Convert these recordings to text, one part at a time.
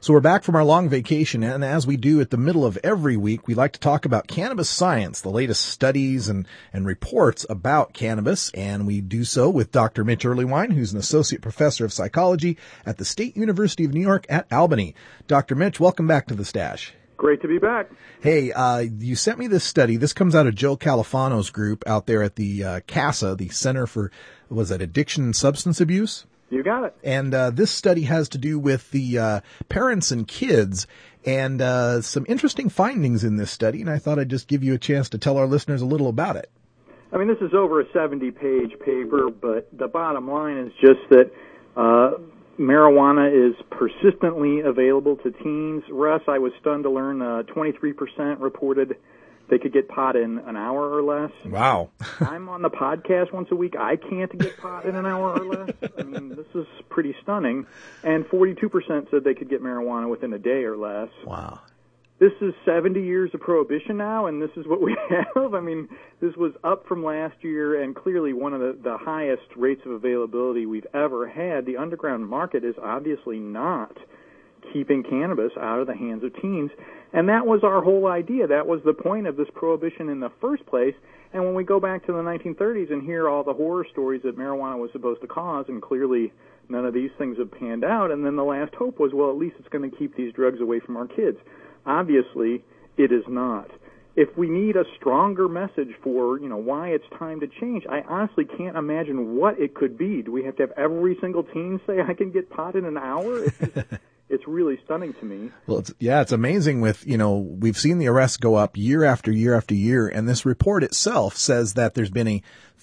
So we're back from our long vacation, and as we do at the middle of every week, we like to talk about cannabis science, the latest studies and reports about cannabis, and we do so with Dr. Mitch Earleywine, who's an associate professor of psychology at the State University of New York at Albany. Dr. Mitch, welcome back to the Stash. Great to be back. Hey, you sent me this study. This comes out of Joe Califano's group out there at the CASA, the Center for, Addiction and Substance Abuse? You got it. And this study has to do with the parents and kids and some interesting findings in this study, and I thought I'd just give you a chance to tell our listeners a little about it. I mean, this is over a 70-page paper, but the bottom line is just that marijuana is persistently available to teens. Russ, I was stunned to learn 23% reported they could get pot in an hour or less. Wow. I'm on the podcast once a week. I can't get pot in an hour or less. I mean, this is pretty stunning. And 42% said they could get marijuana within a day or less. Wow. This is 70 years of prohibition now, and this is what we have. I mean, this was up from last year and clearly one of the highest rates of availability we've ever had. The underground market is obviously not keeping cannabis out of the hands of teens. And that was our whole idea. That was the point of this prohibition in the first place. And when we go back to the 1930s and hear all the horror stories that marijuana was supposed to cause, and clearly none of these things have panned out, and then the last hope was, well, at least it's going to keep these drugs away from our kids. Obviously, it is not. If we need a stronger message for, why it's time to change, I honestly can't imagine what it could be. Do we have to have every single teen say, I can get pot in an hour? It's really stunning to me. Well, it's amazing with, we've seen the arrests go up year after year after year, and this report itself says that there's been a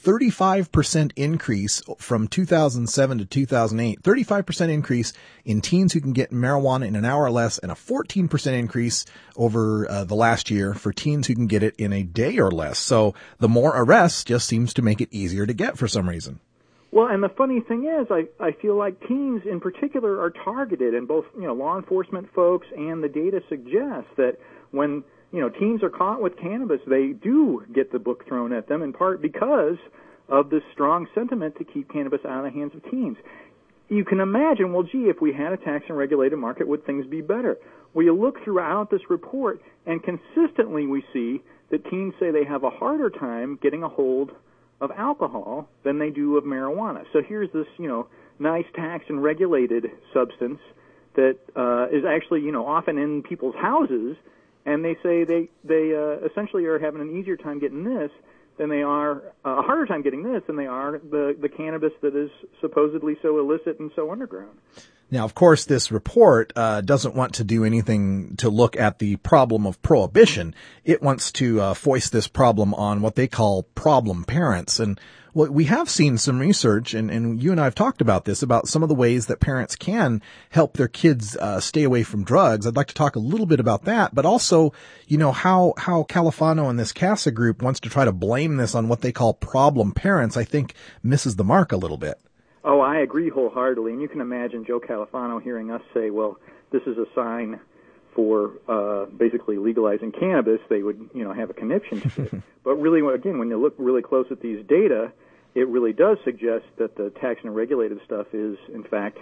35% increase from 2007 to 2008, 35% increase in teens who can get marijuana in an hour or less, and a 14% increase over the last year for teens who can get it in a day or less. So the more arrests just seems to make it easier to get for some reason. Well, and the funny thing is, I feel like teens in particular are targeted, and both, law enforcement folks and the data suggest that when, teens are caught with cannabis, they do get the book thrown at them, in part because of this strong sentiment to keep cannabis out of the hands of teens. You can imagine, well, gee, if we had a tax and regulated market, would things be better? Well, you look throughout this report, and consistently we see that teens say they have a harder time getting a hold of alcohol than they do of marijuana. So here's this, nice tax and regulated substance that is actually, often in people's houses, and they say they essentially are having an easier time getting this than they are, a harder time getting this than they are the cannabis that is supposedly so illicit and so underground. Now, of course, this report doesn't want to do anything to look at the problem of prohibition. It wants to foist this problem on what they call problem parents. And we have seen some research, and you and I have talked about this, about some of the ways that parents can help their kids stay away from drugs. I'd like to talk a little bit about that, but also, how Califano and this CASA group wants to try to blame this on what they call problem parents, I think misses the mark a little bit. Oh, I agree wholeheartedly, and you can imagine Joe Califano hearing us say, well, this is a sign for basically legalizing cannabis. They would, have a conniption to it. But really, again, when you look really close at these data, it really does suggest that the tax and regulated stuff is, in fact,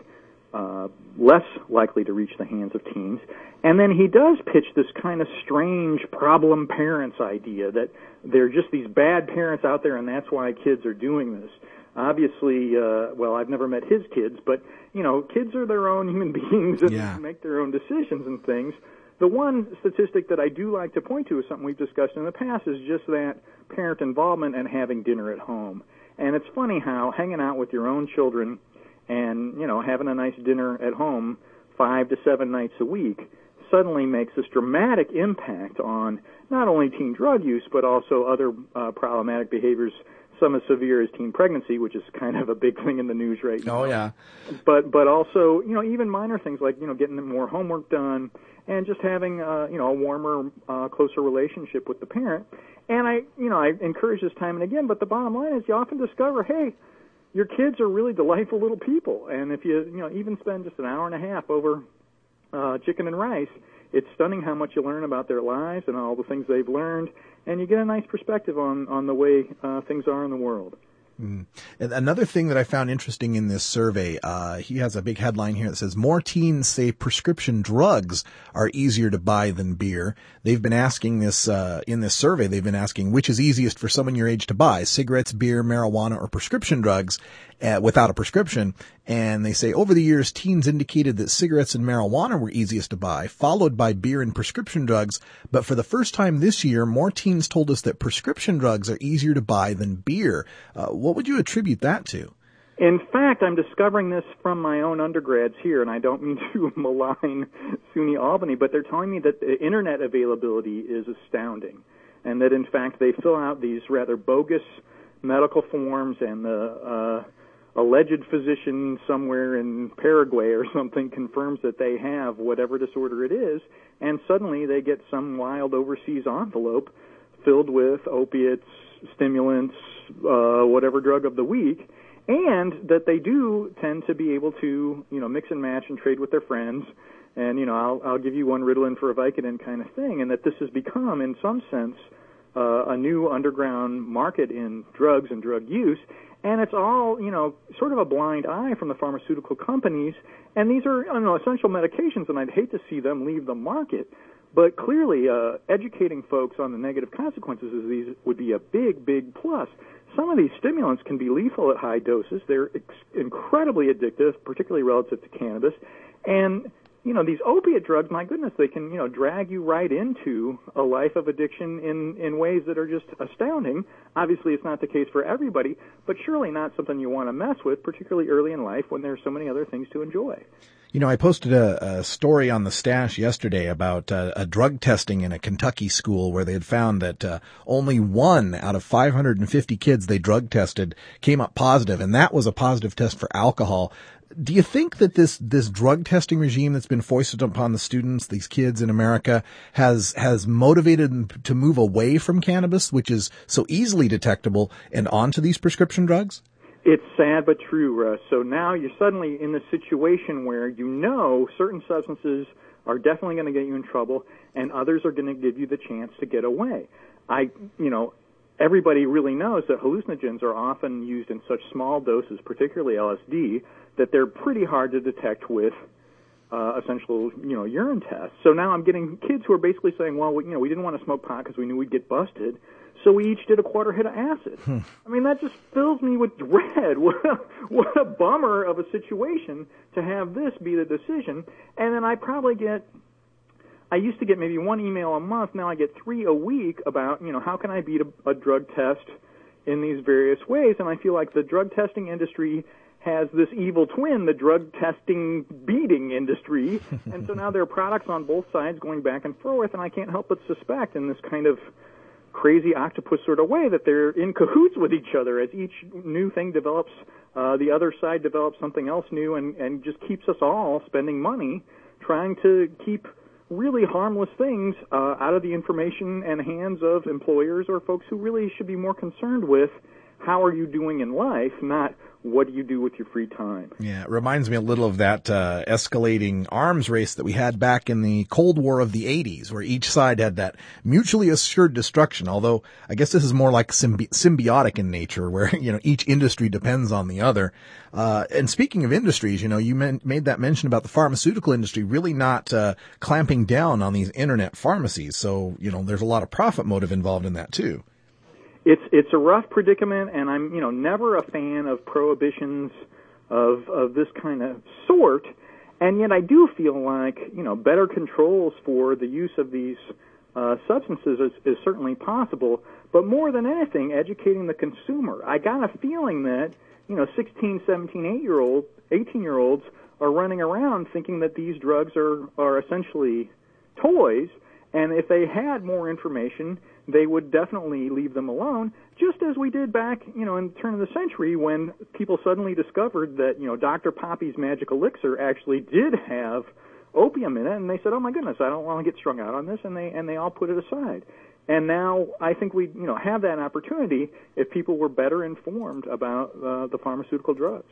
less likely to reach the hands of teens. And then he does pitch this kind of strange problem parents idea that they're just these bad parents out there, and that's why kids are doing this. Obviously, I've never met his kids, but, kids are their own human beings and make their own decisions and things. The one statistic that I do like to point to is something we've discussed in the past is just that parent involvement and having dinner at home. And it's funny how hanging out with your own children and, having a nice dinner at home 5 to 7 nights a week suddenly makes this dramatic impact on not only teen drug use, but also other problematic behaviors, some as severe as teen pregnancy, which is kind of a big thing in the news right now. Oh, yeah. But also, even minor things like, getting more homework done and just having, a warmer, closer relationship with the parent. And I encourage this time and again, but the bottom line is you often discover, hey, your kids are really delightful little people. And if you, even spend just an hour and a half over chicken and rice, it's stunning how much you learn about their lives and all the things they've learned, and you get a nice perspective on the way things are in the world. And another thing that I found interesting in this survey, he has a big headline here that says, more teens say prescription drugs are easier to buy than beer. They've been asking this, in this survey, they've been asking which is easiest for someone your age to buy, cigarettes, beer, marijuana, or prescription drugs without a prescription. And they say over the years, teens indicated that cigarettes and marijuana were easiest to buy, followed by beer and prescription drugs. But for the first time this year, more teens told us that prescription drugs are easier to buy than beer. What would you attribute that to? In fact, I'm discovering this from my own undergrads here, and I don't mean to malign SUNY Albany, but they're telling me that the internet availability is astounding, and that in fact they fill out these rather bogus medical forms, and the alleged physician somewhere in Paraguay or something confirms that they have whatever disorder it is, and suddenly they get some wild overseas envelope filled with opiates, stimulants, whatever drug of the week, and that they do tend to be able to, mix and match and trade with their friends, and, I'll give you one Ritalin for a Vicodin kind of thing, and that this has become, in some sense, a new underground market in drugs and drug use, and it's all, sort of a blind eye from the pharmaceutical companies, and these are, essential medications, and I'd hate to see them leave the market. But clearly, educating folks on the negative consequences of these would be a big, big plus. Some of these stimulants can be lethal at high doses. They're incredibly addictive, particularly relative to cannabis. And, these opiate drugs, my goodness, they can, drag you right into a life of addiction in ways that are just astounding. Obviously, it's not the case for everybody, but surely not something you want to mess with, particularly early in life when there's so many other things to enjoy. I posted a story on the Stash yesterday about a drug testing in a Kentucky school where they had found that only 1 out of 550 kids they drug tested came up positive, and that was a positive test for alcohol. Do you think that this drug testing regime that's been foisted upon the students, these kids in America, has motivated them to move away from cannabis, which is so easily detectable, and onto these prescription drugs? It's sad but true, Russ. So now you're suddenly in the situation where certain substances are definitely going to get you in trouble, and others are going to give you the chance to get away. Everybody really knows that hallucinogens are often used in such small doses, particularly LSD, that they're pretty hard to detect with essential, urine tests. So now I'm getting kids who are basically saying, well, we didn't want to smoke pot because we knew we'd get busted, so we each did a quarter hit of acid. I mean, that just fills me with dread. What a bummer of a situation to have this be the decision. And then I used to get maybe 1 email a month. Now I get 3 a week about, how can I beat a drug test in these various ways. And I feel like the drug testing industry has this evil twin, the drug testing beating industry. And so now there are products on both sides going back and forth, and I can't help but suspect in this kind of crazy octopus sort of way that they're in cahoots with each other. As each new thing develops, the other side develops something else new, and just keeps us all spending money trying to keep really harmless things out of the information and hands of employers or folks who really should be more concerned with how are you doing in life, not what do you do with your free time. Yeah, it reminds me a little of that escalating arms race that we had back in the Cold War of the 80s, where each side had that mutually assured destruction, although I guess this is more like symbiotic in nature, where, each industry depends on the other. And speaking of industries, you made that mention about the pharmaceutical industry really not clamping down on these internet pharmacies. So, there's a lot of profit motive involved in that too. It's a rough predicament, and I'm never a fan of prohibitions of this kind of sort, and yet I do feel like better controls for the use of these substances is certainly possible. But more than anything, educating the consumer. I got a feeling that 16, 17, 18-year-olds are running around thinking that these drugs are essentially toys, and if they had more information, they would definitely leave them alone, just as we did back, in the turn of the century when people suddenly discovered that, Dr. Poppy's magic elixir actually did have opium in it, and they said, oh my goodness, I don't want to get strung out on this, and they all put it aside. And now I think we have that opportunity if people were better informed about the pharmaceutical drugs.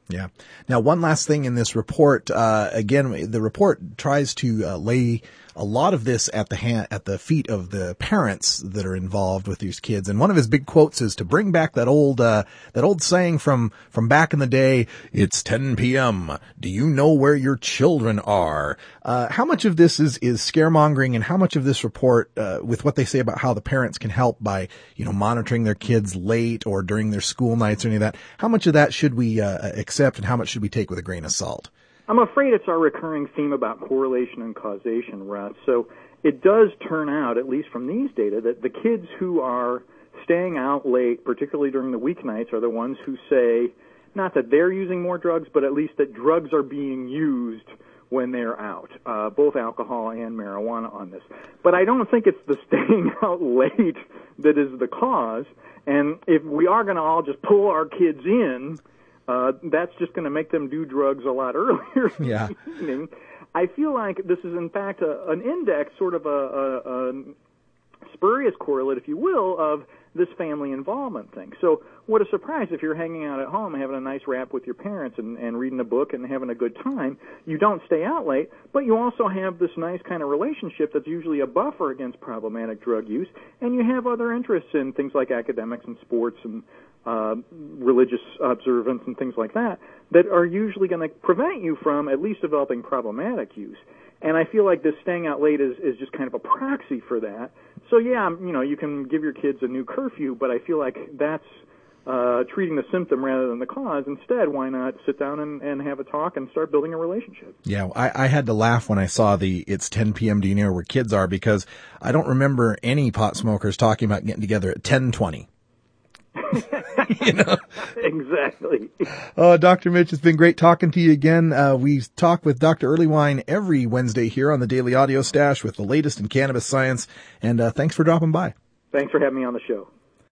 Yeah. Now, one last thing in this report, again, the report tries to lay a lot of this at the feet of the parents that are involved with these kids. And one of his big quotes is to bring back that old saying from back in the day, "It's 10 p.m. Do you know where your children are?" How much of this is scaremongering, and how much of this report, with what they say about how the parents can help by, monitoring their kids late or during their school nights or any of that, how much of that should we accept and how much should we take with a grain of salt? I'm afraid it's our recurring theme about correlation and causation, Russ. So it does turn out, at least from these data, that the kids who are staying out late, particularly during the weeknights, are the ones who say, not that they're using more drugs, but at least that drugs are being used when they're out, both alcohol and marijuana on this. But I don't think it's the staying out late that is the cause. And if we are going to all just pull our kids in, that's just going to make them do drugs a lot earlier in the evening. I feel like this is, in fact, an index, sort of a spurious correlate, if you will, of this family involvement thing. So what a surprise if you're hanging out at home and having a nice wrap with your parents and reading a book and having a good time. You don't stay out late, but you also have this nice kind of relationship that's usually a buffer against problematic drug use, and you have other interests in things like academics and sports and religious observance and things like that are usually going to prevent you from at least developing problematic use. And I feel like this staying out late is just kind of a proxy for that. So yeah, you can give your kids a new curfew, but I feel like that's treating the symptom rather than the cause. Instead, why not sit down and have a talk and start building a relationship? Yeah, I had to laugh when I saw it's 10 p.m. Do you know where kids are? Because I don't remember any pot smokers talking about getting together at 10:20. Exactly. Dr. Mitch, it's been great talking to you again. We talk with Dr. Earlywine every Wednesday here on the Daily Audio Stash with the latest in cannabis science. And thanks for dropping by. Thanks for having me on the show.